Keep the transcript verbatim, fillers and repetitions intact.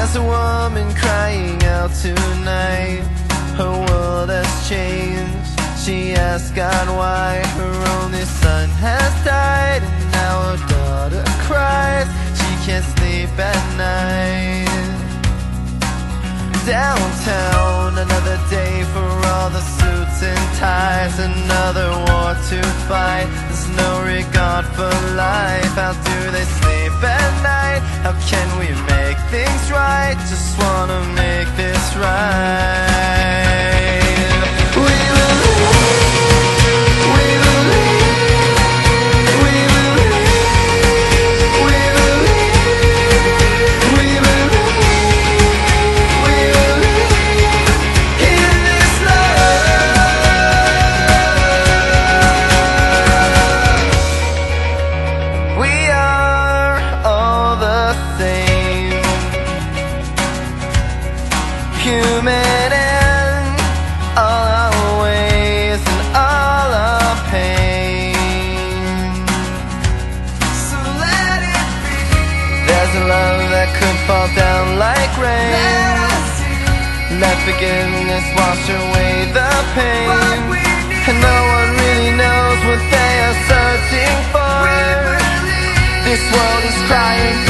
There's a woman crying out tonight. Her world has changed. She asks God why her only son has died, and now her daughter cries. She can't sleep at night. Downtown, another day for all the suits and ties. Another war to fight. There's no regard for life. How do they sleep at night? How can we make things right? Just wanna make this right. We believe, we believe, we believe, we believe, we believe, we believe in this love. We are all the same, human in all our ways and all our pain. So let it be. There's a love that could fall down like rain. Let us see. Let forgiveness wash away the pain. And no one really knows what they are searching for. This world is crying.